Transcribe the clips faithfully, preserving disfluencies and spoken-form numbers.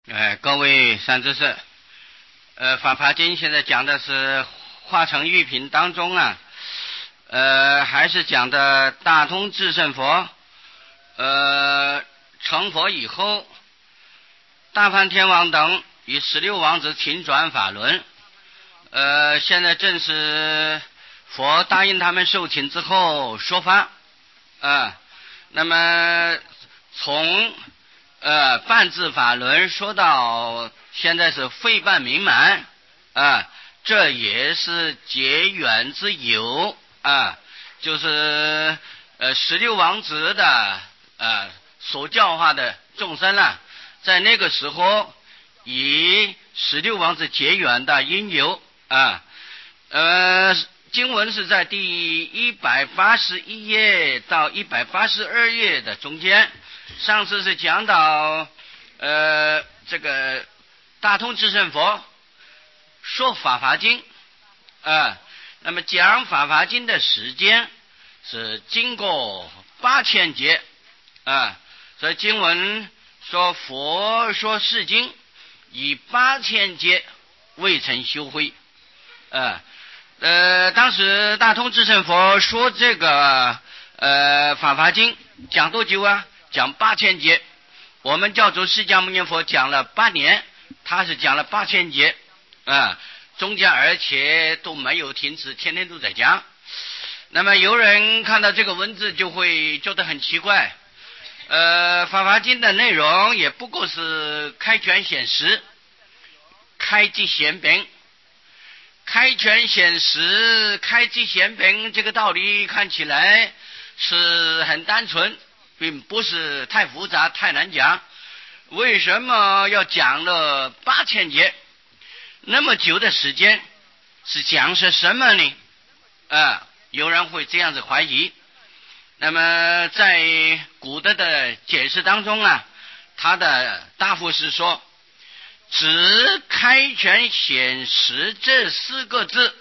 哎，各位善知识，呃，法华经现在讲的是化成玉品当中啊，呃，还是讲的大通智胜佛，呃，成佛以后，大梵天王等与十六王子请转法轮，呃，现在正是佛答应他们受请之后说法，啊，那么从呃，半智法轮说到现在是废半明满啊，这也是结缘之由啊，就是呃十六王子的呃所教化的众生啊，在那个时候以十六王子结缘的因由啊，呃，经文是在第一百八十一页到一百八十二页的中间。上次是讲到呃这个大通智胜佛说法华经啊、呃，那么讲法华经的时间是经过八千劫啊、呃，所以经文说佛说世经以八千劫未曾修慧啊。呃，当时大通智胜佛说这个呃法华经讲多久啊？讲八千劫，我们教主释迦牟尼佛讲了八年，他是讲了八千劫啊，中间而且都没有停止，天天都在讲。那么有人看到这个文字就会觉得很奇怪，呃，法华经的内容也不过是开权显实，开机显本。开权显实，开机显本，这个道理看起来是很单纯，并不是太复杂太难讲。为什么要讲了八千节那么久的时间，是讲些什么呢？啊，有人会这样子怀疑。那么在古德的解释当中啊，他的答复是说，只开权显实这四个字，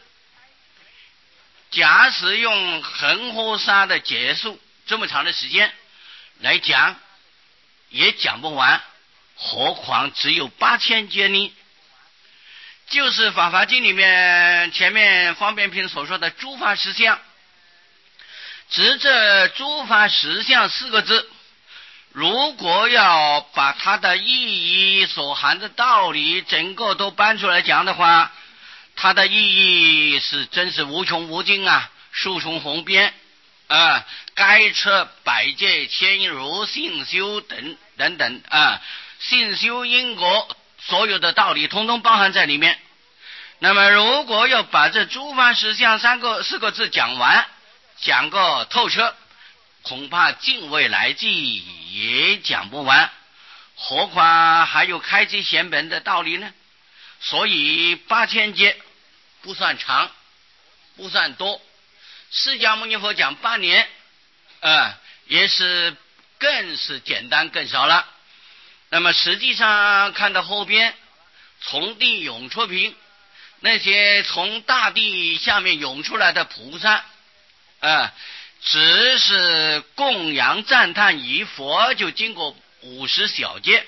假使用恒河沙的结束这么长的时间来讲，也讲不完，何况只有八千节呢？就是法华经里面前面方便品所说的诸法实相，指这诸法实相四个字，如果要把它的意义所含的道理整个都搬出来讲的话，它的意义是真是无穷无尽啊，数重宏边啊，该彻百界千如性修等等等啊，性修因果所有的道理通通包含在里面。那么如果要把这诸法实相三个四个字讲完，讲个透彻，恐怕近未来际也讲不完，何况还有开机显本的道理呢？所以八千节不算长，不算多。释迦牟尼佛讲八年，呃，也是更是简单更少了。那么实际上看到后边，从地涌出品，那些从大地下面涌出来的菩萨，呃，只是供养赞叹于佛就经过五十小节，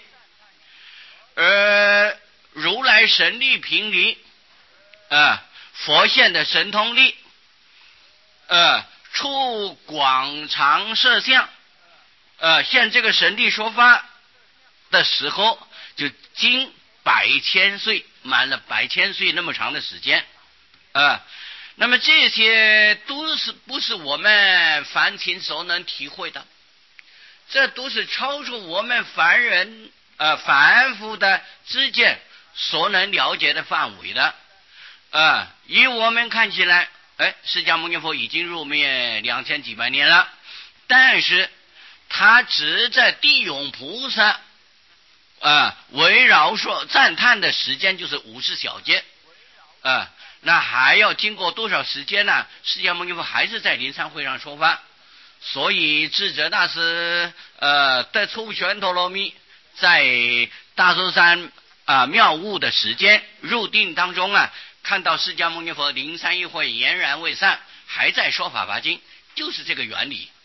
而如来神力平离，呃，佛现的神通力，呃，出广长摄相，呃，现这个神力说法的时候，就经百千岁，满了百千岁那么长的时间，啊、呃。那么这些都是不是我们凡情所能体会的，这都是超出我们凡人呃凡夫的知见所能了解的范围的啊、呃。以我们看起来，哎，释迦牟尼佛已经入灭两千几百年了，但是他只在地涌菩萨啊、呃、围绕说赞叹的时间就是五十小节啊。呃那还要经过多少时间呢？释迦牟尼佛还是在灵山会上说法，所以智者大师呃得出玄陀罗蜜，在大寿山啊、呃、妙悟的时间入定当中啊，看到释迦牟尼佛灵山一会俨然未散，还在说法华经，就是这个原理。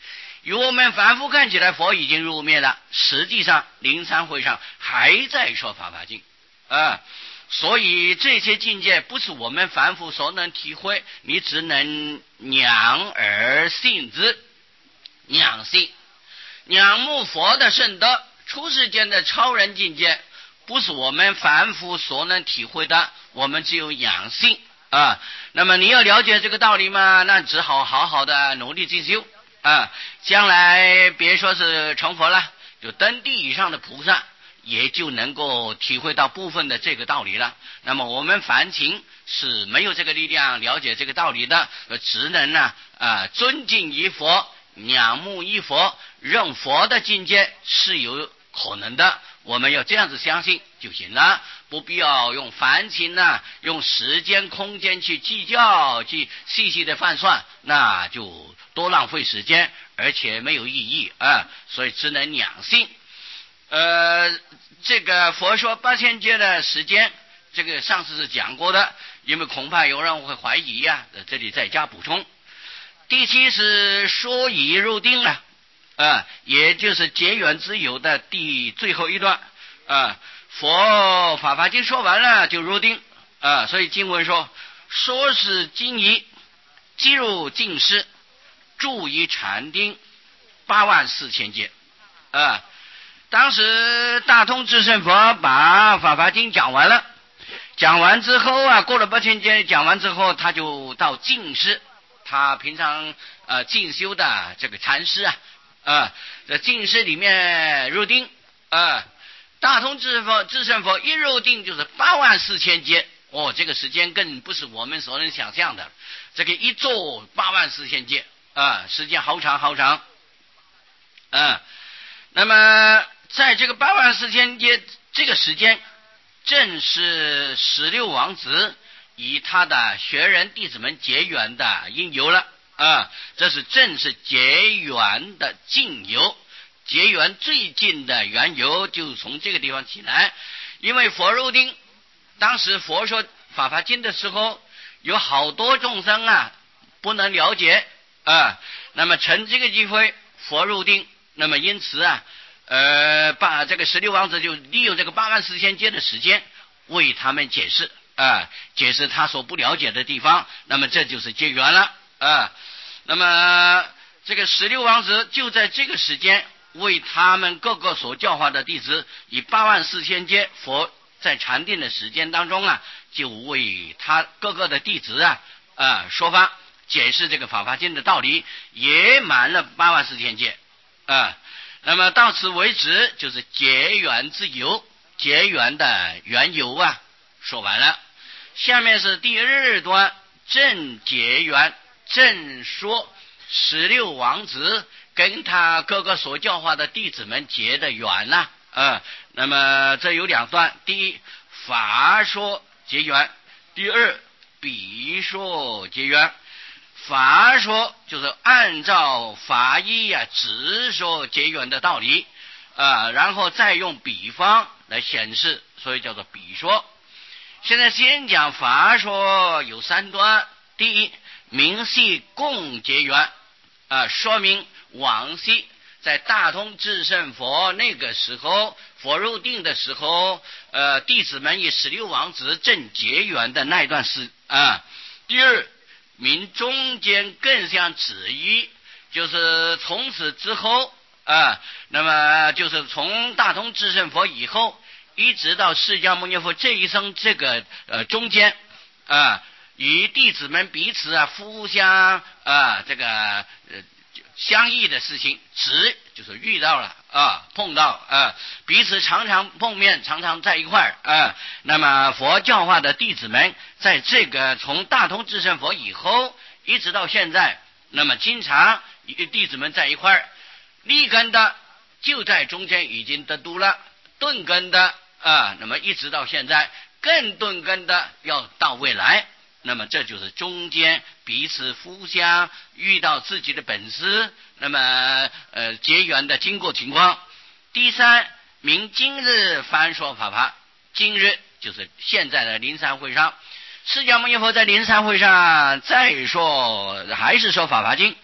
与我们凡夫看起来佛已经入灭了，实际上灵山会上还在说法华经啊。所以这些境界不是我们凡夫所能体会，你只能仰而信之。仰信仰慕佛的圣德，出世间的超人境界不是我们凡夫所能体会的，我们只有仰信啊。那么你要了解这个道理嘛，那只好好好的努力进修啊，将来别说是成佛了，就登地以上的菩萨也就能够体会到部分的这个道理了。那么我们凡情是没有这个力量了解这个道理的，只能呢啊尊敬于佛，仰慕于佛，认佛的境界是有可能的，我们要这样子相信就行了，不必要用凡情呢、啊，用时间空间去计较，去细细的换算，那就多浪费时间，而且没有意义啊，所以只能仰信。呃，这个佛说八千劫的时间，这个上次是讲过的，因为恐怕有人会怀疑呀、啊，这里再加补充。第七是说已入定了啊，也就是结缘之有的第最后一段啊，佛法华经说完了就入定啊，所以经文说说是今已即入定识，住于禅定八万四千劫啊。当时大通智胜佛把法华经讲完了，讲完之后啊，过了八千劫，讲完之后他就到净室，他平常呃进修的这个禅师啊啊，在净室里面入定啊。大通智佛智胜佛一入定就是八万四千劫，哦，这个时间更不是我们所能想象的，这个一坐八万四千劫啊，时间好长好长啊。那么在这个八万四千劫这个时间，正是十六王子以他的学人弟子们结缘的因由了啊，这是正是结缘的近由，结缘最近的缘由就从这个地方起来。因为佛入定，当时佛说法华经的时候，有好多众生啊不能了解啊，那么趁这个机会佛入定，那么因此啊呃，把这个十六王子就利用这个八万四千劫的时间为他们解释啊，解释他所不了解的地方，那么这就是结缘了啊。那么这个十六王子就在这个时间为他们各个所教化的弟子，以八万四千劫佛在禅定的时间当中啊，就为他各个的弟子啊啊说法，解释这个法华经的道理，也满了八万四千劫啊。那么到此为止，就是结缘之由，结缘的缘由啊说完了。下面是第二段，正结缘，正说十六王子跟他各个所教化的弟子们结的缘呐啊、呃。那么这有两段，第一法说结缘，第二比说结缘。法说就是按照法义啊直说结缘的道理啊、呃，然后再用比方来显示，所以叫做比说。现在先讲法说有三端，第一明细共结缘啊、呃，说明往昔在大通智胜佛那个时候，佛入定的时候，呃，弟子们以十六王子正结缘的那一段时啊。第二明中间更像止于，就是从此之后啊，那么就是从大通智胜佛以后，一直到释迦牟尼佛这一生这个呃中间啊，与弟子们彼此啊互相啊这个呃相异的事情，止就是遇到了啊，碰到啊，彼此常常碰面，常常在一块儿啊。那么佛教化的弟子们，在这个从大通智胜佛以后，一直到现在，那么经常与弟子们在一块儿，立根的就在中间已经得度了，顿根的啊，那么一直到现在，更顿根的要到未来。那么这就是中间彼此互相遇到自己的本事，那么呃结缘的经过情况。第三，明今日翻说法华，今日就是现在的灵山会上，释迦牟尼佛在灵山会上再说，还是说法华经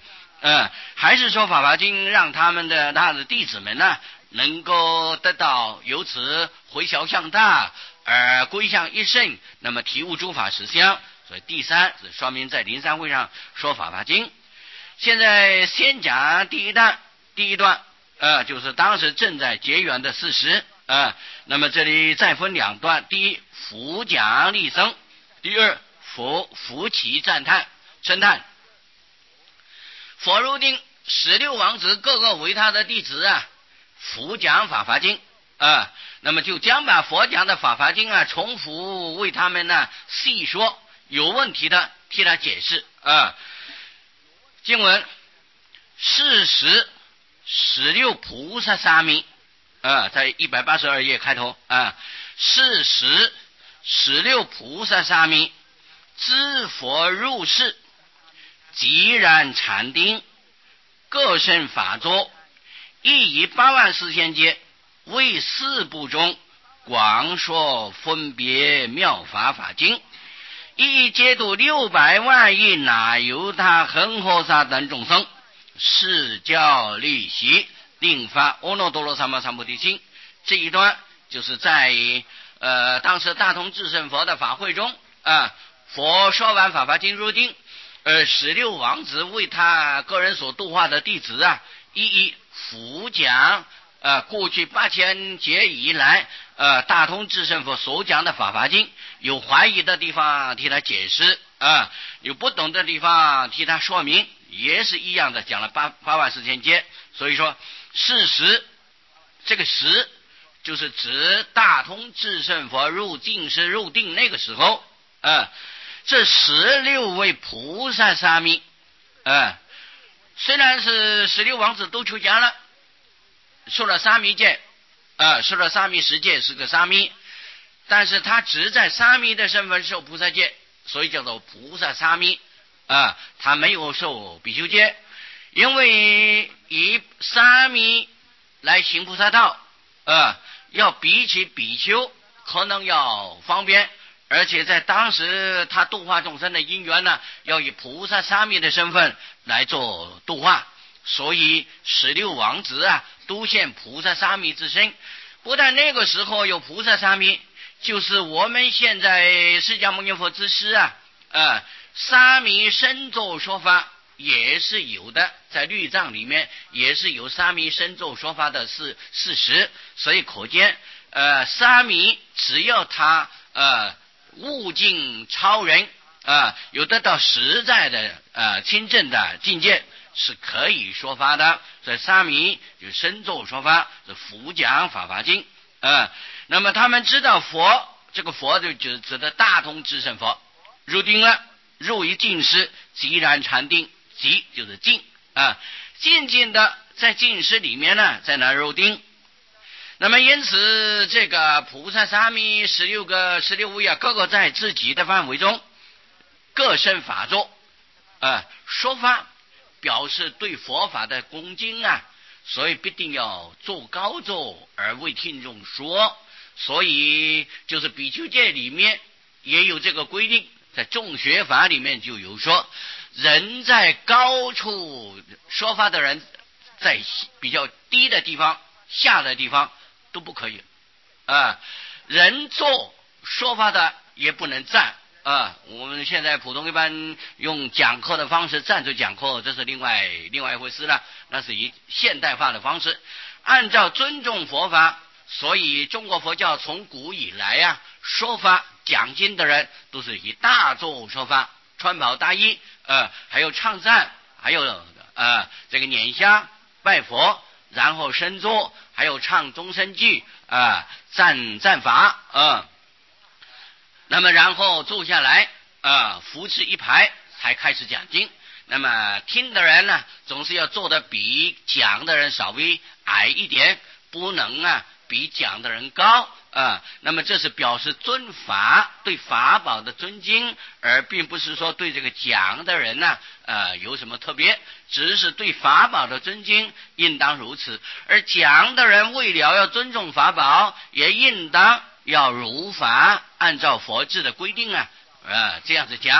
嗯，还是说《法华经》让他们的他的弟子们呢，能够得到由此回小向大，而归向一圣，那么体悟诸法实相。所以第三是说明在灵山会上说《法华经》。现在先讲第一段，第一段呃，就是当时正在结缘的事实呃，那么这里再分两段：第一，佛讲立僧；第二，佛佛其赞叹称叹。佛入定，十六王子各个为他的弟子啊，佛讲法华经啊，那么就将把佛讲的法华经啊，重复为他们呢细说，有问题的替他解释啊。经文是时十六菩萨沙弥啊，在一百八十二页开头啊，是时十六菩萨沙弥知佛入世，即然禅定，各生法座，亦以八万四千劫为四部中广说分别妙法法经，亦皆度六百万亿那由他恒河沙等众生，是教利息，令发阿耨多罗三藐三菩提心。这一段就是在呃当时大通智胜佛的法会中啊，佛说完法华经入定，呃十六王子为他个人所度化的弟子啊，一一复讲呃过去八千劫以来呃大通智胜佛所讲的法华经，有怀疑的地方替他解释啊，有不懂的地方替他说明，也是一样的讲了八八万四千劫。所以说事实，这个时就是指大通智胜佛入净师入定那个时候啊，这十六位菩萨沙弥啊，虽然是十六王子都出家了，受了沙弥戒啊，受了沙弥十戒，是个沙弥，但是他只在沙弥的身份受菩萨戒，所以叫做菩萨沙弥啊，他没有受比丘戒，因为以沙弥来行菩萨道啊，要比起比丘可能要方便，而且在当时他度化众生的因缘呢，要以菩萨沙弥的身份来做度化，所以十六王子啊都现菩萨沙弥之身。不但那个时候有菩萨沙弥，就是我们现在释迦牟尼佛之师啊，呃，沙弥身咒说法也是有的，在律藏里面也是有沙弥身咒说法的事事实，所以可见呃，沙弥只要他呃悟境超人啊、呃，有得到实在的呃亲证的境界，是可以说法的。所以沙弥就身咒说法，是佛讲法华经啊、呃。那么他们知道佛，这个佛就指指的大通智胜佛入定了，入于净师，即然禅定，即就是静啊，静静的在净师里面呢，在那入定。那么因此这个菩萨沙弥十六个十六位啊，各个在自己的范围中各生法座啊，说法表示对佛法的恭敬啊，所以必定要坐高座而为听众说，所以就是比丘戒里面也有这个规定，在众学法里面就有说，人在高处说法的人在比较低的地方下的地方都不可以啊，人坐说法的也不能站啊。我们现在普通一般用讲课的方式站着讲课，这是另外另外一回事了，那是以现代化的方式，按照尊重佛法。所以中国佛教从古以来啊，说法讲经的人都是以大座说法，穿袍大衣呃，还有唱赞，还有呃这个捻香拜佛，然后升座，还有唱终身偈啊、呃，赞赞法啊、呃。那么然后坐下来啊、呃，扶持一排才开始讲经。那么听的人呢，总是要坐得比讲的人稍微矮一点，不能啊比讲的人高啊。那么这是表示尊法，对法宝的尊敬，而并不是说对这个讲的人呢呃有什么特别，只是对法宝的尊敬应当如此。而讲的人为了要尊重法宝，也应当要如法按照佛制的规定啊呃这样子讲。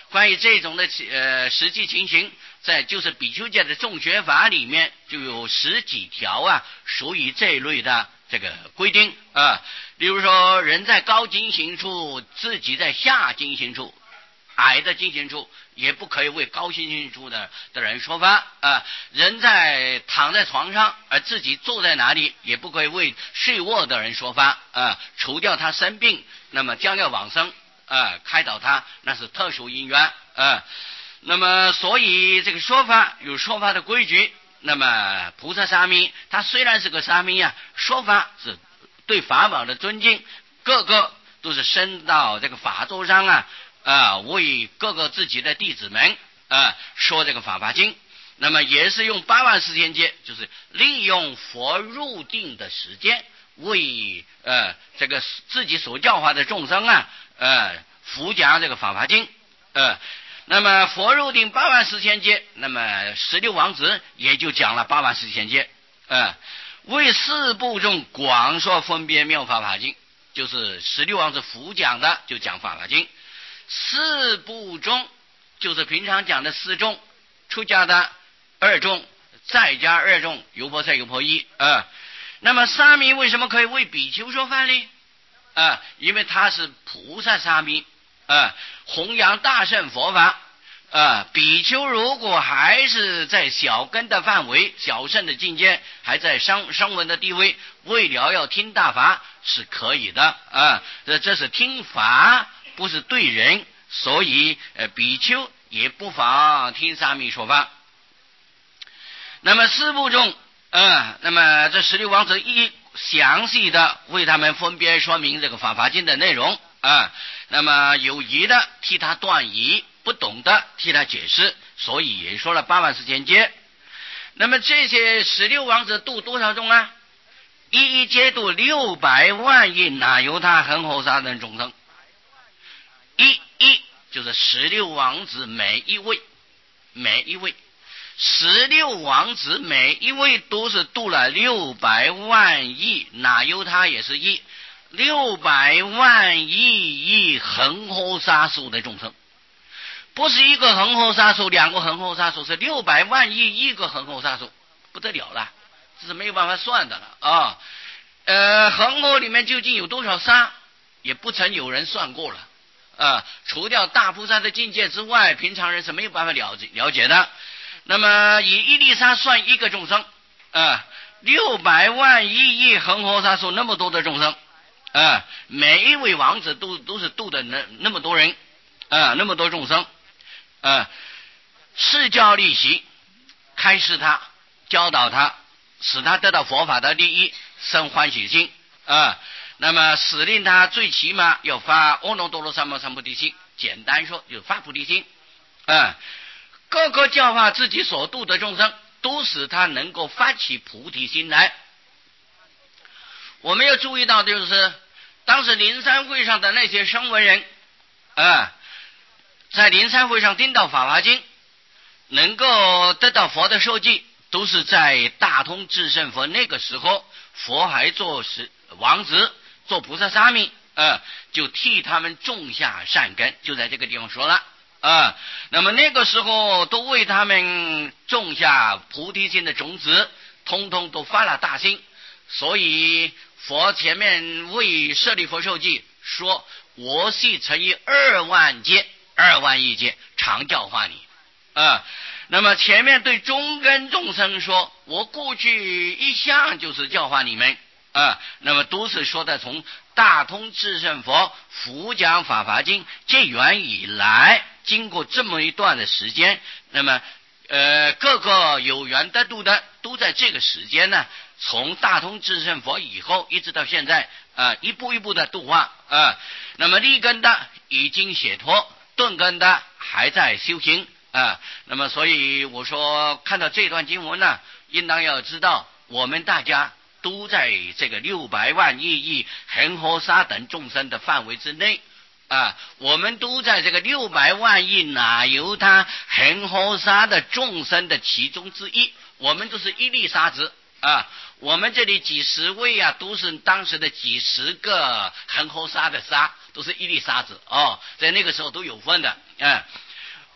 关于这种的呃实际情形，在就是比丘戒的众学法里面就有十几条啊，属于这一类的这个规定啊。比如说，人在高经行处，自己在下经行处，矮的经行处也不可以为高经行处的的人说法啊。人在躺在床上，而自己坐在哪里，也不可以为睡卧的人说法啊。除掉他生病，那么将要往生啊，开导他，那是特殊因缘啊。那么，所以这个说法有说法的规矩。那么，菩萨沙弥他虽然是个沙弥啊，说法是对法宝的尊敬，个个都是升到这个法座上啊啊，为各个自己的弟子们啊说这个法华经。那么也是用八万四千劫，就是利用佛入定的时间，为呃这个自己所教化的众生啊呃辅讲这个法华经呃。那么佛入定八万四千劫，那么十六王子也就讲了八万四千劫呃。为四部众广说分别妙法华经，就是十六王子辅讲的就讲法华经。四部众就是平常讲的四众，出家的二众，在家二众，油婆塞油婆夷啊。那么沙弥为什么可以为比丘说法呢？啊，因为他是菩萨沙弥啊，弘扬大乘佛法啊。比丘如果还是在小根的范围，小乘的境界，还在声声闻的地位，为了要听大法是可以的啊。这这是听法，不是对人，所以呃比丘也不妨听沙弥说法。那么四部众嗯，那么这十六王子一详细的为他们分别说明这个法华经的内容啊。那么有疑的替他断疑，不懂的替他解释，所以也说了八万四千劫。那么这些十六王子度多少众啊？一一皆度六百万亿那由他恒河沙等众生。一一就是十六王子每一位，每一位十六王子每一位都是度了六百万亿，哪有他也是亿六百万亿亿恒河沙数的众生，不是一个恒河沙数，两个恒河沙数，是六百万亿一个恒河沙数，不得了了，这是没有办法算的了啊。呃，恒河里面究竟有多少沙，也不曾有人算过了啊。除掉大菩萨的境界之外，平常人是没有办法了解了解的。那么以一粒沙算一个众生啊，六百万亿亿恒河沙数那么多的众生啊，每一位王子都都是度的那那么多人啊，那么多众生啊，示教利息，开示他，教导他，使他得到佛法的利益，生欢喜心啊。那么使令他最起码要发阿耨多罗三藐三菩提心，简单说就是发菩提心啊。各个教化自己所度的众生，都使他能够发起菩提心来。我们要注意到的就是，当时灵山会上的那些声闻人啊，在灵山会上听到法华经，能够得到佛的受记，都是在大通智胜佛那个时候，佛还做是王子，做菩萨沙弥啊，就替他们种下善根，就在这个地方说了啊。那么那个时候都为他们种下菩提心的种子，通通都发了大心。所以佛前面为舍利弗受记说，我系乘以二万劫，二万亿劫常教化你啊。那么前面对中根众生说，我过去一向就是教化你们啊。那么都是说的从大通智胜佛辅讲法华经结缘以来，经过这么一段的时间，那么呃各个有缘得度的都在这个时间呢，从大通智胜佛以后一直到现在啊、呃，一步一步的度化啊、呃。那么立根的已经解脱，顿根的还在修行啊、呃。那么所以我说看到这段经文呢，应当要知道我们大家都在这个六百万亿亿恒河沙等众生的范围之内啊，我们都在这个六百万亿哪由他恒河沙的众生的其中之一，我们都是一粒沙子啊。我们这里几十位啊，都是当时的几十个恒河沙的沙，都是一粒沙子哦，在那个时候都有分的啊。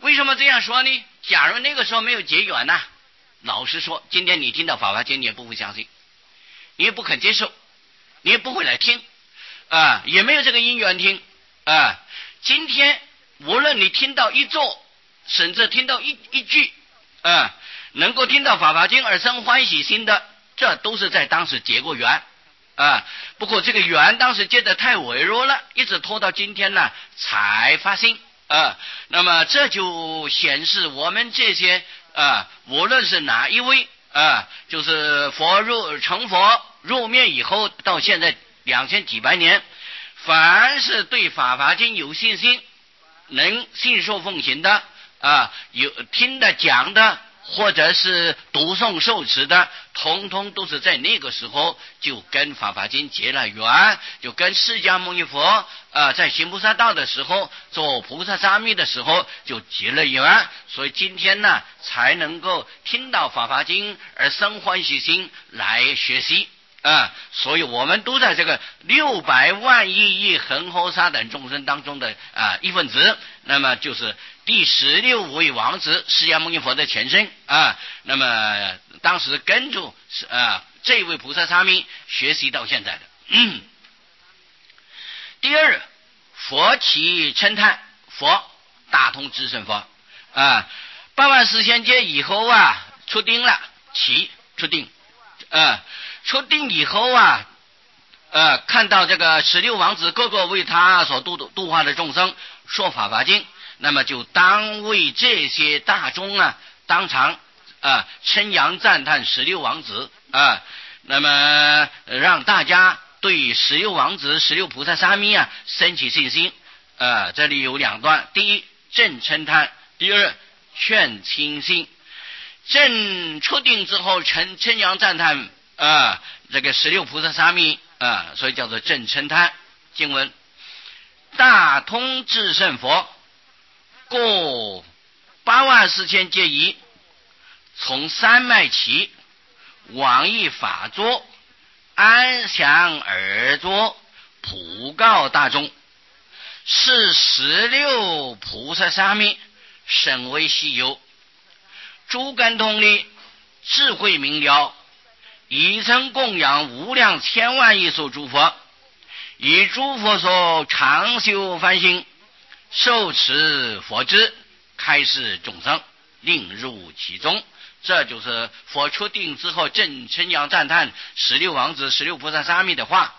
为什么这样说呢？假如那个时候没有结缘呢、啊？老实说，今天你听到法华经，你也不会相信，你也不肯接受，你也不会来听啊，也没有这个因缘听啊。今天无论你听到一座，甚至听到一一句啊，能够听到法华经而生欢喜心的，这都是在当时结过缘啊。不过这个缘当时结得太微弱了，一直拖到今天呢才发生啊。那么这就显示我们这些啊，无论是哪一位啊，就是佛入成佛入灭以后到现在两千几百年，凡是对法华经有信心，能信受奉行的啊，有听的讲的，或者是读诵受持的，通通都是在那个时候就跟法华经结了缘，就跟释迦牟尼佛啊在行菩萨道的时候做菩萨沙弥的时候就结了缘，所以今天呢才能够听到法华经而生欢喜心来学习啊，所以我们都在这个六百万亿亿恒河沙等众生当中的啊一份子，那么就是第十六位王子释迦牟尼佛的前身啊，那么当时跟着啊这位菩萨沙弥学习到现在的。嗯、第二，佛起称叹，佛大通智胜佛啊，八万四千劫以后啊出定了，起出定啊。出定以后啊，呃，看到这个十六王子各个为他所度度化的众生说法华经，那么就当为这些大众啊，当场啊称扬赞叹十六王子啊，那么让大家对十六王子、十六菩萨沙弥啊升起信心。啊，这里有两段：第一，正称叹；第二，劝亲信。正出定之后，称称扬赞叹。啊，这个十六菩萨沙弥啊，所以叫做正称叹。经文：大通智胜佛，过八万四千劫矣，从三脉起，往诣法座，安详而坐，普告大众，是十六菩萨沙弥，甚为稀有，诸根通力，智慧明了，已曾供养无量千万亿所诸佛，以诸佛所常修梵行，受持佛智，开示众生，令入其中。这就是佛出定之后正称扬赞叹十六王子、十六菩萨沙弥的话。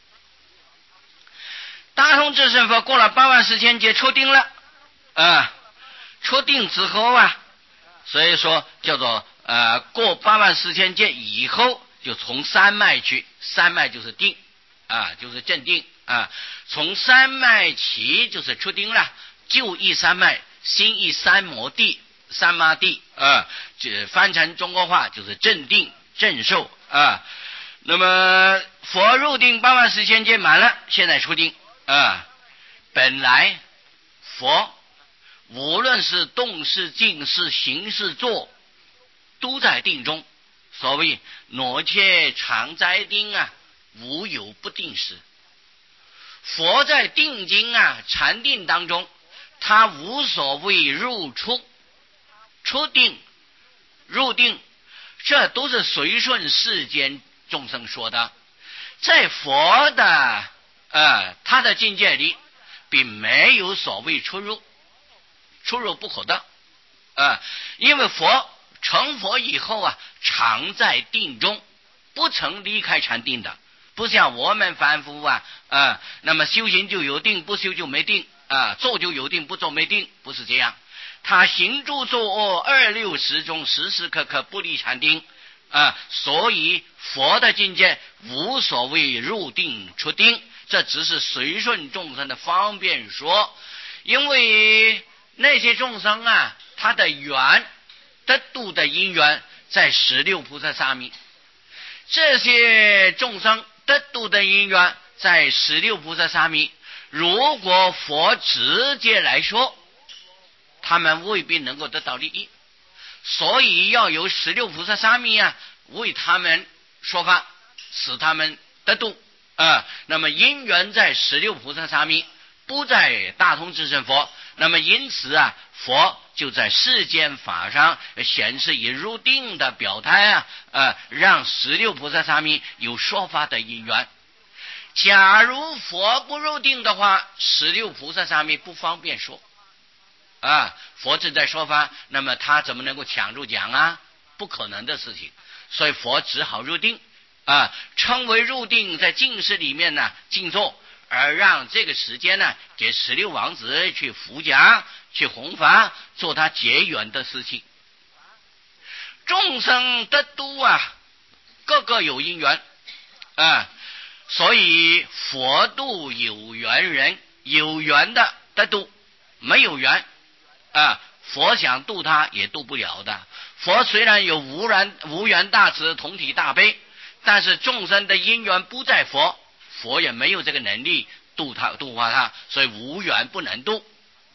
大通智胜佛过了八万四千劫出定了啊，出定之后啊，所以说叫做呃过八万四千劫以后，就从三脉去，三脉就是定啊，就是正定啊，从三脉起就是出定了，旧一三脉，新一三摩地，三摩地啊，这翻成中国话就是正定正受啊。那么佛入定八万四千劫满了，现在出定啊。本来佛无论是动识、静识、行识、坐，都在定中。所谓挪切常在定啊，无有不定时。佛在定经啊禅定当中，他无所谓入出，出定入定，这都是随顺世间众生说的。在佛的呃他的境界里，并没有所谓出入，出入不可得啊、呃，因为佛成佛以后啊，常在定中，不曾离开禅定的，不像我们凡夫啊，啊、呃，那么修行就有定，不修就没定啊、呃，做就有定，不做没定，不是这样。他行住坐卧二六时中，时时刻刻不离禅定啊、呃，所以佛的境界无所谓入定出定，这只是随顺众生的方便说，因为那些众生啊，他的缘得度的因缘在十六菩萨沙弥，这些众生得度的因缘在十六菩萨沙弥，如果佛直接来说，他们未必能够得到利益，所以要由十六菩萨沙弥啊为他们说法，使他们得度啊。那么因缘在十六菩萨沙弥，不在大通智胜佛。 那么因此啊，佛就在世间法上显示以入定的表态啊，呃，让十六菩萨萨弥有说法的因缘。假如佛不入定的话，十六菩萨萨弥不方便说啊，佛正在说法，那么他怎么能够抢住讲啊？不可能的事情，所以佛只好入定啊，称为入定，在净室里面呢静坐，而让这个时间呢给十六王子去辅讲、去弘法，做他结缘的事情。众生得度啊，各个有因缘啊，所以佛度有缘人，有缘的得度，没有缘啊，佛想度他也度不了的。佛虽然有无缘无缘大慈、同体大悲，但是众生的因缘不在佛，佛也没有这个能力度他度化他，所以无缘不能度。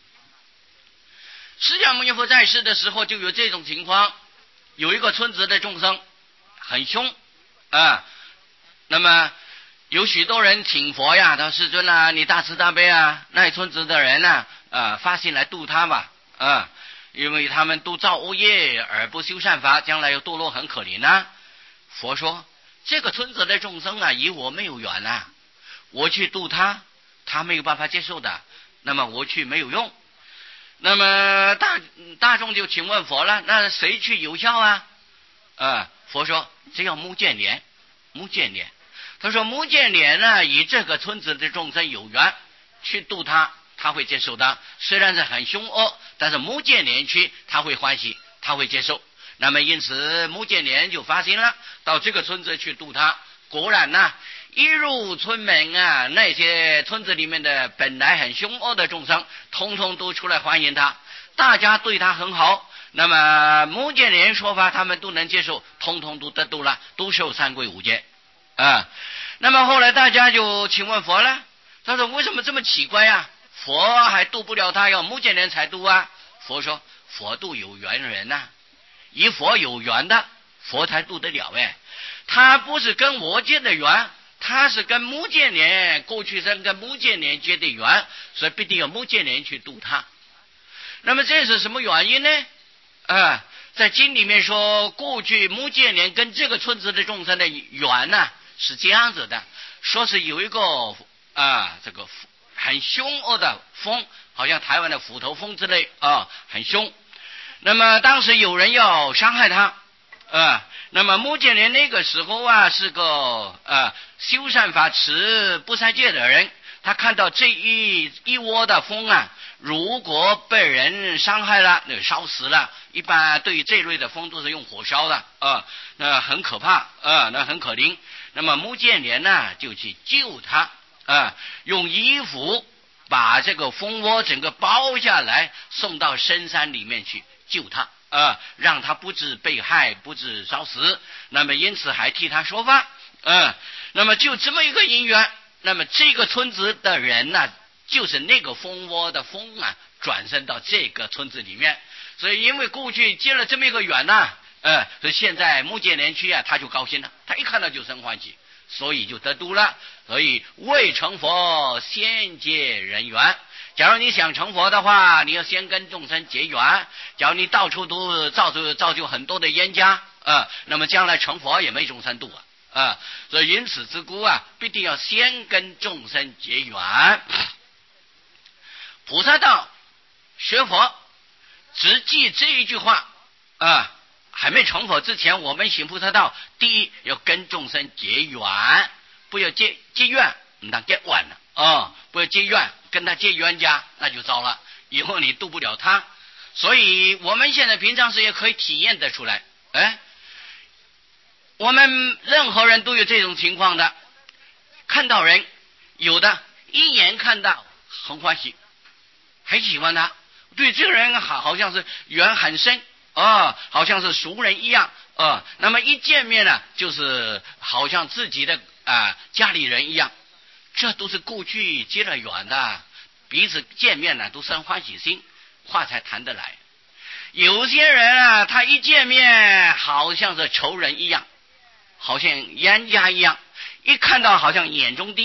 释迦牟尼佛在世的时候就有这种情况，有一个村子的众生很凶啊，那么有许多人请佛呀，他说世尊啊，你大慈大悲啊，那村子的人呢、啊，啊发心来度他吧啊，因为他们都造恶业而不修善法，将来又堕落很可怜啊。佛说这个村子的众生啊，与我没有缘啊，我去度他，他没有办法接受的，那么我去没有用。那么大大众就请问佛了，那谁去有效啊？啊，佛说只要目犍连，目犍连。他说目犍连呢，与这个村子的众生有缘，去度他，他会接受的。虽然是很凶恶，但是目犍连去，他会欢喜，他会接受。那么因此目犍连就发心了，到这个村子去度他。果然呢，一入村门啊，那些村子里面的本来很凶恶的众生，通通都出来欢迎他，大家对他很好。那么目犍连说法，他们都能接受，通通都得度了，都受三皈五戒啊。那么后来大家就请问佛了，他说为什么这么奇怪呀？佛还度不了他，要目犍连才度啊。佛说佛度有缘人呐、啊，与佛有缘的佛才度得了哎，他不是跟我结的缘，他是跟目犍连过去生跟目犍连结的缘，所以必定要目犍连去度他。那么这是什么原因呢？啊，在经里面说，过去目犍连跟这个村子的众生的缘呢、啊、是这样子的，说是有一个啊这个很凶恶的风，好像台湾的斧头风之类啊，很凶。那么当时有人要伤害他啊，那么目犍连那个时候啊是个啊修善法持不杀戒的人，他看到这一一窝的风啊，如果被人伤害了，那烧死了。一般对于这类的风都是用火烧的啊，那很可怕啊，那很可怜。那么目犍连呢就去救他啊，用衣服把这个蜂窝整个包下来，送到深山里面去救他啊，让他不致被害，不致烧死。那么因此还替他说法啊。那么就这么一个因缘，那么这个村子的人呢、啊，就是那个蜂窝的蜂啊，转生到这个村子里面。所以因为过去结了这么一个缘呐、啊，呃，所以现在目犍连去啊，他就高兴了，他一看到就生欢喜，所以就得度了。所以未成佛先结人缘。假如你想成佛的话，你要先跟众生结缘。假如你到处都造就造就很多的冤家啊、呃，那么将来成佛也没众生度啊啊、呃。所以因此之故啊，必定要先跟众生结缘。菩萨道学佛，只记这一句话啊、呃，还没成佛之前，我们行菩萨道，第一要跟众生结缘，不要结结怨，那结完了啊、哦！不要结怨，跟他结冤家，那就糟了，以后你度不了他。所以我们现在平常时也可以体验得出来，哎，我们任何人都有这种情况的，看到人，有的一眼看到很欢喜，很喜欢他，对这个人好好像是缘很深啊、哦，好像是熟人一样啊、哦。那么一见面呢，就是好像自己的啊、呃、家里人一样，这都是过去结了缘的，彼此见面呢都生欢喜心，话才谈得来。有些人啊，他一见面好像是仇人一样，好像冤家一样，一看到好像眼中钉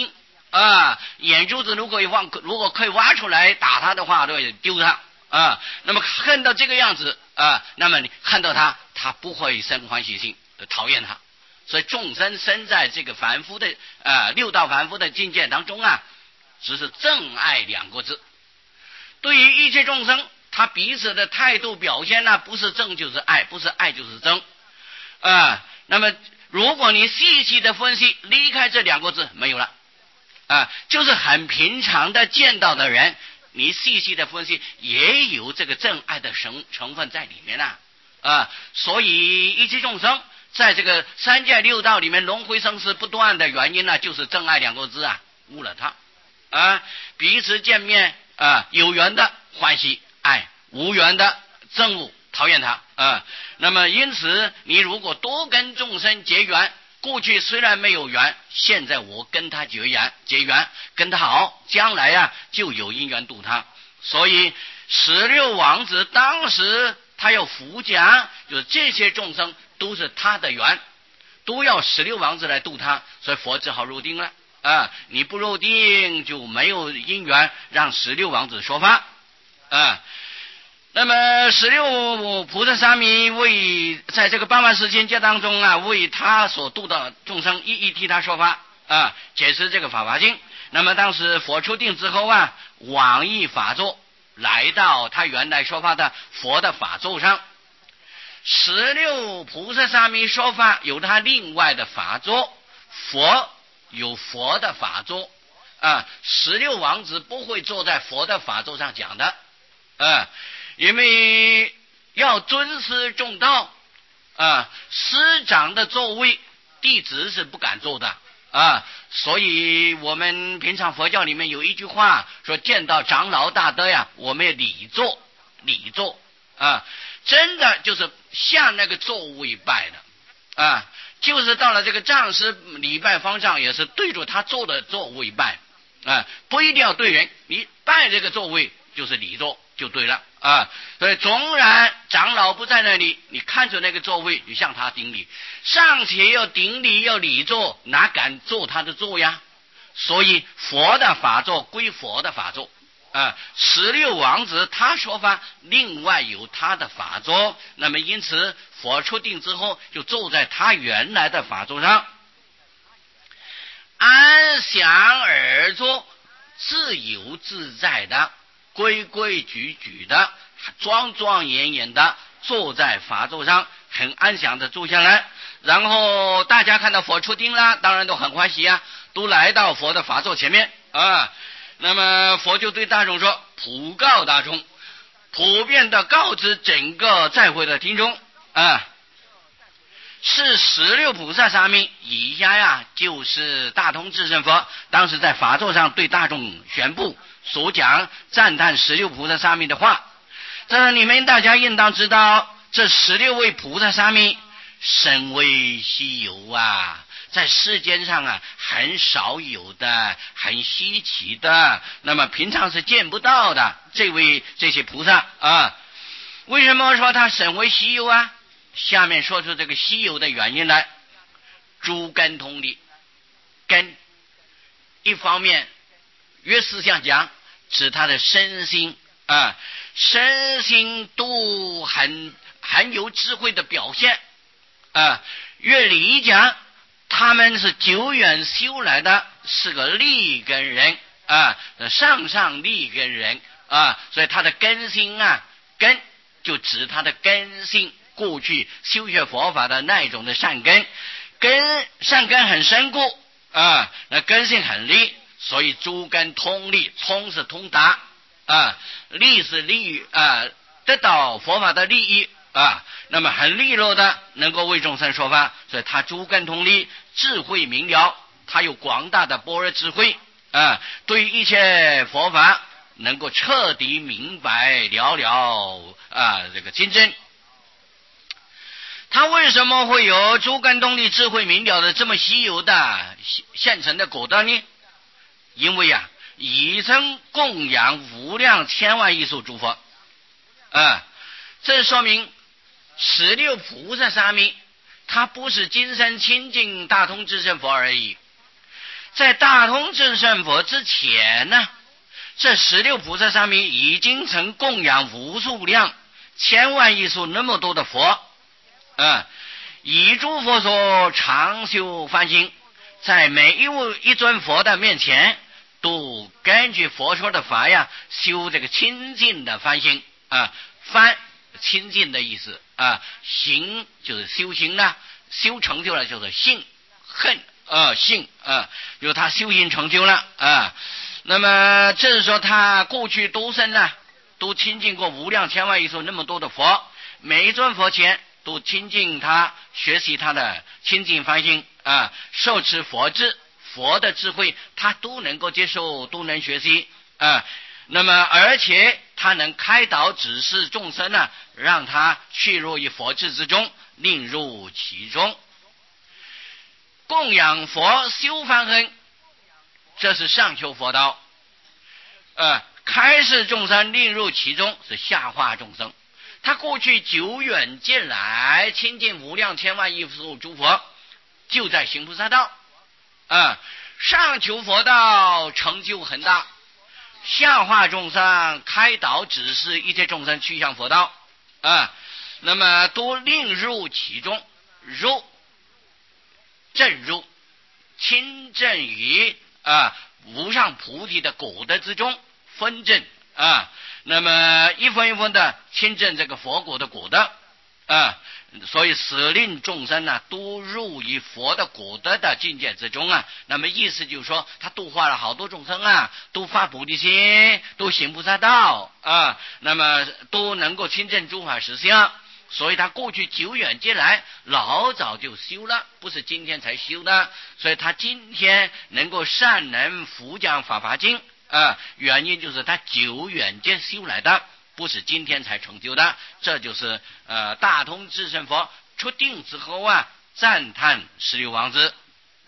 啊，眼珠子如果挖，如果可以挖出来打他的话，对，丢他啊。那么恨到这个样子啊，那么你恨到他，他不会生欢喜心，讨厌他。所以众生生在这个凡夫的啊六道凡夫的境界当中啊，只是憎爱两个字。对于一切众生，他彼此的态度表现呢，不是憎就是爱，不是爱就是憎啊。那么如果你细细的分析，离开这两个字没有了啊，就是很平常的见到的人，你细细的分析也有这个憎爱的成成分在里面啊啊。所以一切众生在这个三界六道里面轮回生死不断的原因呢，就是憎爱两个字啊，误了他啊。彼此见面啊，有缘的欢喜爱，无缘的憎恶讨厌他啊。那么因此你如果多跟众生结缘，过去虽然没有缘，现在我跟他结缘结缘跟他好，将来啊就有因缘度他。所以十六王子当时他要扶讲，就是这些众生都是他的缘，都要十六王子来度他，所以佛只好入定了啊！你不入定就没有因缘让十六王子说法啊。那么十六菩萨沙弥为在这个八万四千劫当中啊，为他所度的众生一一替他说法啊，解释这个法华经。那么当时佛出定之后啊，往诣法座，来到他原来说法的佛的法座上。十六菩萨沙弥说法有他另外的法座，佛有佛的法座啊。十六王子不会坐在佛的法座上讲的啊，因为要尊师重道啊，师长的座位弟子是不敢坐的啊。所以我们平常佛教里面有一句话说，见到长老大德呀，我们要礼坐礼坐啊，真的就是向那个座位拜的啊，就是到了这个藏师礼拜方丈也是对着他坐的座位拜啊，不一定要对人，你拜这个座位就是礼座就对了啊。所以纵然长老不在那里，你看着那个座位，你向他顶礼，尚且要顶礼要礼座，哪敢坐他的座呀？所以佛的法座归佛的法座啊，十六王子他说法另外有他的法座，那么因此佛出定之后就坐在他原来的法座上，安详而坐，自由自在的，规规矩矩的，庄庄严严的坐在法座上，很安详的坐下来。然后大家看到佛出定了，当然都很欢喜啊，都来到佛的法座前面啊。那么佛就对大众说，普告大众，普遍的告知整个在会的听众啊，是十六菩萨沙弥，以下呀就是大通智胜佛当时在法座上对大众宣布所讲赞叹十六菩萨沙弥的话。这你们大家应当知道，这十六位菩萨沙弥甚为稀有啊，在世间上啊很少有的，很稀奇的，那么平常是见不到的这位这些菩萨啊。为什么说他甚为稀有啊？下面说出这个稀有的原因来。诸根通力，根一方面越思想讲指他的身心啊，身心都很很有智慧的表现啊。越理讲他们是久远修来的，是个立根人啊，上上立根人啊，所以他的根心啊，根就指他的根性，过去修学佛法的那一种的善根，根善根很深固啊，那根性很利，所以诸根通利，通是通达啊，利是利啊，得到佛法的利益啊，那么很利落的能够为众生说法，所以他诸根通利，智慧明了，他有广大的般若智慧啊，对于一切佛法能够彻底明白了了啊这个经真。他为什么会有诸根通利、智慧明了的这么稀有的现成的果德呢？因为啊，已曾供养无量千万亿数诸佛啊，这说明十六菩萨沙弥他不是今生亲近大通智胜佛而已， 在大通智胜佛之前呢，这十六菩萨上面已经曾供养无数量千万亿数那么多的佛，嗯，以诸佛所常修梵行，在每一位一尊佛的面前，都根据佛说的法呀，修这个清净的梵行啊，梵清净的意思啊，行就是修行呢，修成就了就是信恨啊，信啊，有他修行成就了啊。那么这是说他过去多生呢，都亲近过无量千万亿数那么多的佛，每一尊佛前都亲近他，学习他的清净梵行啊，受持佛智，佛的智慧他都能够接受，都能学习啊。那么而且他能开导指示众生呢，让他去入于佛智之中，令入其中。供养佛修梵行，这是上求佛道，呃，开示众生令入其中是下化众生。他过去久远见来亲近无量千万亿数诸佛，就在行菩萨道啊、呃，上求佛道成就很大，下化众生开导指示一切众生去向佛道啊、呃，那么都令入其中，入正入亲正于啊无上菩提的果德之中分正啊，那么一分一分的亲正这个佛果的果德啊，所以使令众生呢都入于佛的果德的境界之中啊。那么意思就是说，他度化了好多众生啊，都发菩提心，都行菩萨道啊，那么都能够亲证诸法实相。所以他过去久远劫来老早就修了，不是今天才修的。所以他今天能够善能佛讲法华经啊，原因就是他久远间修来的，不是今天才成就的。这就是呃大通智胜佛出定之后啊，赞叹十六王子。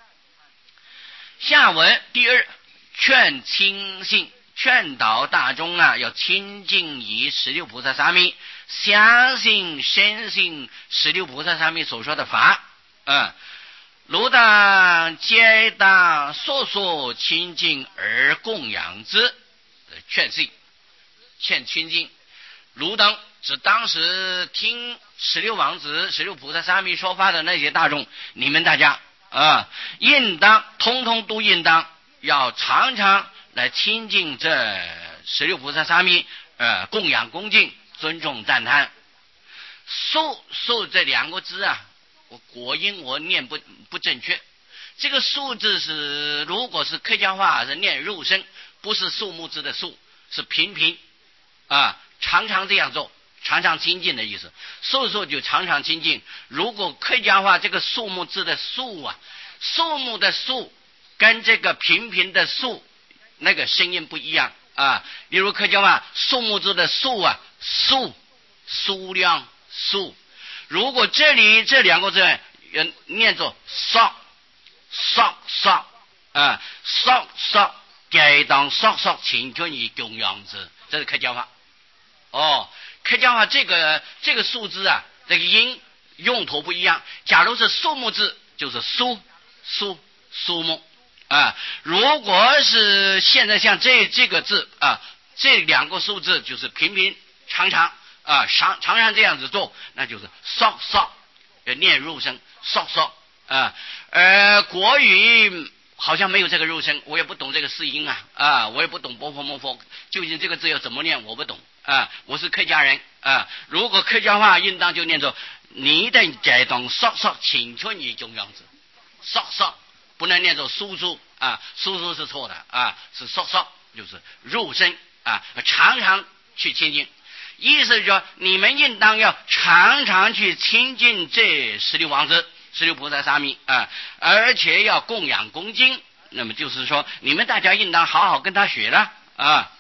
下文第二，劝亲信，劝导大众啊，要亲近于十六菩萨沙弥，相信深信十六菩萨沙弥所说的法，嗯，汝当皆当速速亲近而供养之，劝信劝亲近。汝等指当时听十六王子十六菩萨沙弥说法的那些大众，你们大家啊，应当通通都应当要常常来亲近这十六菩萨沙弥，呃，供养恭敬尊重赞叹。受受这两个字啊，我国音我念不不正确，这个数字是如果是客家话是念肉身，不是树木字的树，是频频啊，常常这样做，常常亲近的意思。受受就常常亲近。如果客家话这个树木字的树啊，树木的树跟这个频频的树那个声音不一样啊。例如客家话树木字的树啊，树数量树，如果这里这两个字念作索索索啊，索索该当索索请求你供养之，这是客家话。哦，客家话这个这个数字啊，这个音用途不一样。假如是树木字，就是树树树木啊。如果是现在像这这个字啊，这两个数字就是平平常常啊，常常常这样子做，那就是嗦嗦，要念入声嗦嗦啊。呃，国语好像没有这个入声，我也不懂这个释音啊啊，我也不懂波波摩佛，究竟这个字要怎么念，我不懂啊。我是客家人啊，如果客家话应当就念作你的这种嗦嗦请求你供养子，嗦嗦不能念作叔叔啊，叔叔是错的啊，是嗦嗦就是入声啊，常常去亲近。意思是说，你们应当要常常去亲近这十六王子、十六菩萨沙弥啊，而且要供养恭敬。那么就是说，你们大家应当好好跟他学了啊。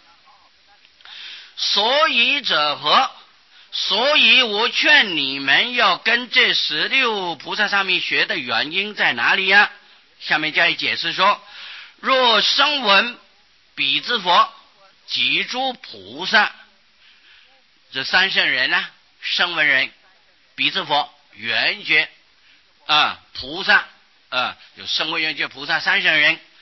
所以者何？所以我劝你们要跟这十六菩萨沙弥学的原因在哪里呀、啊？下面加以解释说：若声闻彼之佛及诸菩萨。这三圣人呢、啊，声闻人、彼之佛、缘觉啊，菩萨啊，有声闻缘觉菩萨三圣人，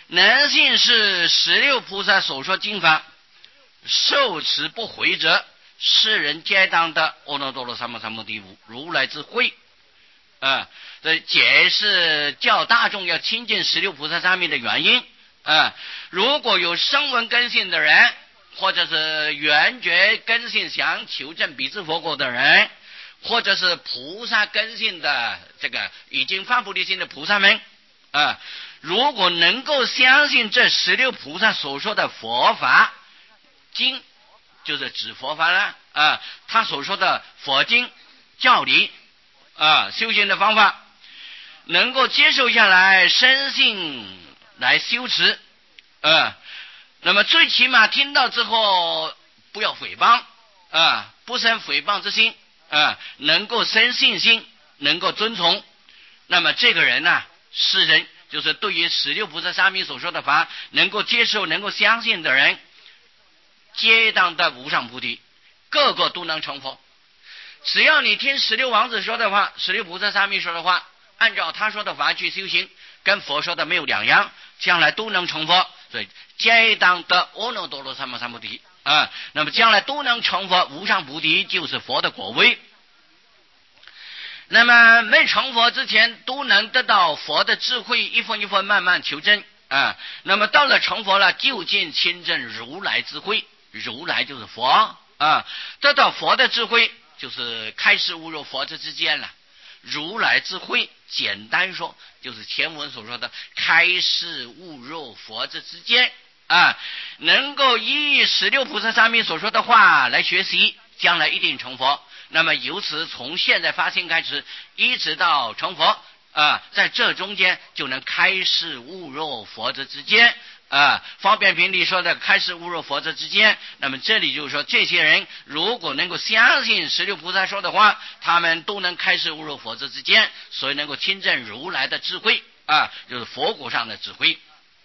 能信是十六菩萨所说经法，受持不回者，世人皆当得阿耨多罗三藐三菩提如来之慧。啊，这解释教大众要亲近十六菩萨三昧的原因。啊，如果有声闻根性的人，或者是缘觉根性想求证彼之佛果的人，或者是菩萨根性的这个已经发菩提心的菩萨们，啊，如果能够相信这十六菩萨所说的佛法经，就是指佛法了啊，他所说的佛经教理啊，修行的方法，能够接受下来，深信来修持，啊，那么最起码听到之后不要诽谤啊，不生诽谤之心啊，能够生信心，能够遵从，那么这个人呢、啊，世人就是对于十六菩萨三昧所说的法能够接受，能够相信的人，皆当得无上菩提，个个都能成佛。只要你听十六王子说的话，十六菩萨三昧说的话，按照他说的法去修行，跟佛说的没有两样，将来都能成佛。所以皆当得阿耨多罗三藐三菩提啊，那么将来都能成佛，无上菩提就是佛的果位。那么没成佛之前都能得到佛的智慧，一分一分慢慢求证啊。那么到了成佛了，就近亲证如来智慧，如来就是佛啊，得到佛的智慧就是开示悟入佛之之间了。如来智慧简单说就是前文所说的开示悟入佛之之间啊，能够依十六菩萨三昧所说的话来学习，将来一定成佛。那么由此从现在发心开始一直到成佛啊，在这中间就能开示悟入佛之之间啊，方便品里说的开示悟入佛之之间，那么这里就是说这些人如果能够相信十六菩萨说的话，他们都能开示悟入佛之之间，所以能够亲证如来的智慧啊，就是佛果上的智慧。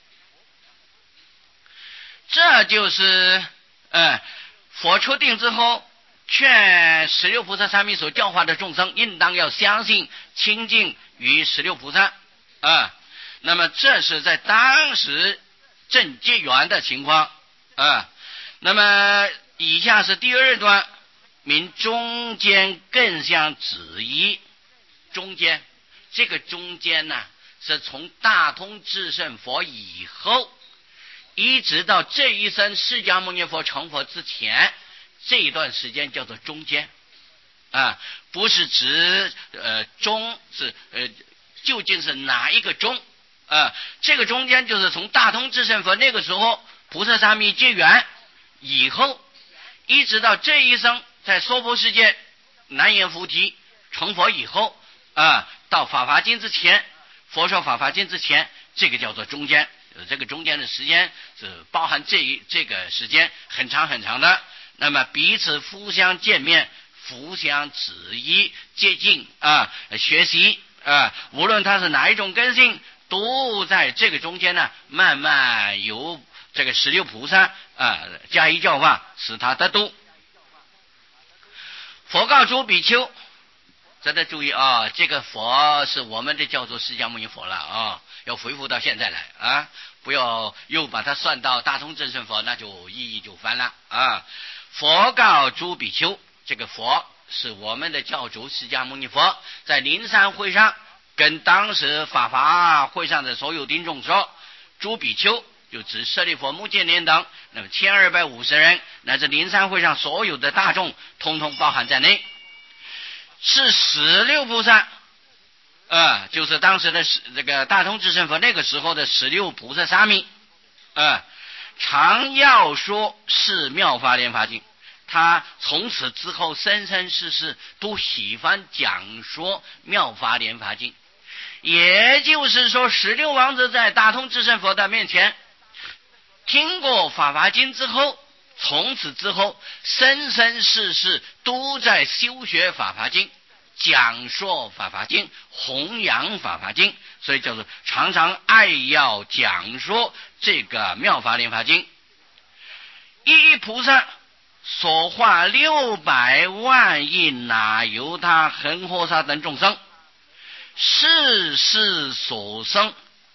这就是嗯，佛出定之后劝十六菩萨三昧所教化的众生应当要相信亲近于十六菩萨啊，那么这是在当时正结缘的情况啊。那么以下是第二段，明中间更相止疑。中间这个中间呢，是从大通智胜佛以后一直到这一生释迦牟尼佛成佛之前，这一段时间叫做中间啊，不是指呃中是呃究竟是哪一个中啊？这个中间就是从大通智胜佛那个时候菩萨三昧结缘以后，一直到这一生在娑婆世界南阎浮提成佛以后啊，到法华经之前，佛说法华经之前，这个叫做中间。这个中间的时间是包含这一这个时间很长很长的。那么彼此互相见面，互相指引接近啊，学习啊，无论他是哪一种根性，都在这个中间呢，慢慢由这个十六菩萨啊加以教化，使他得度。佛告诸比丘，真的注意啊，这个佛是我们的叫做释迦牟尼佛了啊，要恢复到现在来啊，不要又把它算到大通真圣佛，那就意义就翻了啊。佛告诸比丘，这个佛是我们的教主释迦牟尼佛，在灵山会上跟当时法华会上的所有听众说，诸比丘就指舍利弗、目犍连等，那么千二百五十人，乃至灵山会上所有的大众，通通包含在内。是十六菩萨，呃，就是当时的这个大通智胜佛那个时候的十六菩萨沙弥，呃，常要说是妙法莲华经，他从此之后生生世世都喜欢讲说妙法莲华经。也就是说，十六王子在大通智胜佛的面前听过法华经之后，从此之后生生世世都在修学法华经，讲说法华经，弘扬法华经，所以叫做常常爱要讲说这个妙法莲华经。一一菩萨所化六百万亿那由他恒河沙等众生，世世所生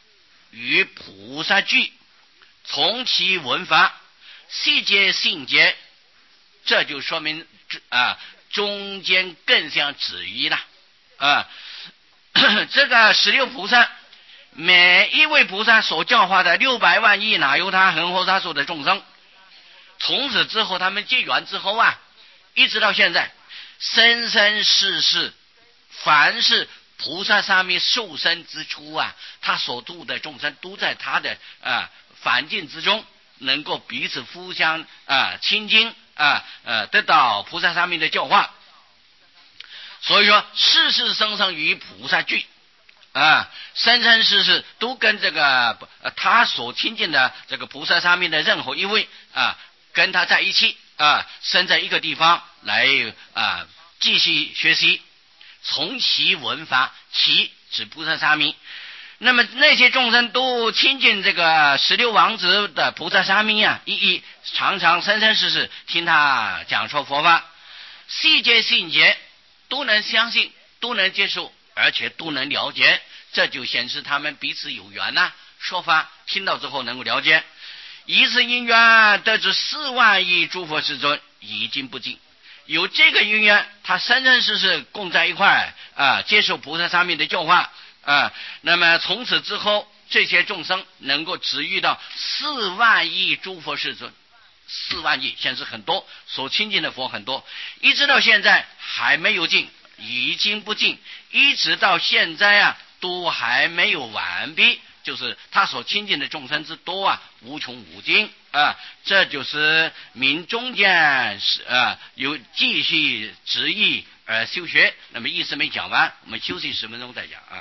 与菩萨具，从其闻法，细节性节，这就说明啊，中间更像止一了啊。这个十六菩萨，每一位菩萨所教化的六百万亿哪由他恒河沙数的众生，从此之后他们结缘之后啊，一直到现在，生生世世，凡是菩萨上面受生之初啊，他所度的众生都在他的啊环境之中，能够彼此互相啊亲近啊呃得到菩萨上面的教化。所以说世世生生与菩萨聚啊，生生世世都跟这个、呃、他所亲近的这个菩萨上面的任何一位啊，跟他在一起啊，生在一个地方来啊继续学习，从其闻法，其指菩萨沙弥。那么那些众生都亲近这个十六王子的菩萨沙弥啊，一一常常生生世世听他讲说佛法，细节信节都能相信，都能接受，而且都能了解，这就显示他们彼此有缘呐、啊。说法听到之后能够了解，一次因缘得知四万亿诸佛世尊已经不尽。有这个因缘，他生生世世共在一块啊，接受菩萨上面的教化啊，那么从此之后，这些众生能够只遇到四万亿诸佛世尊。四万亿显示很多，所亲近的佛很多，一直到现在还没有尽，已经不尽，一直到现在啊都还没有完毕，就是他所亲近的众生之多啊，无穷无尽啊，这就是明中间是啊有继续执意而修学。那么意思没讲完，我们休息十分钟再讲啊。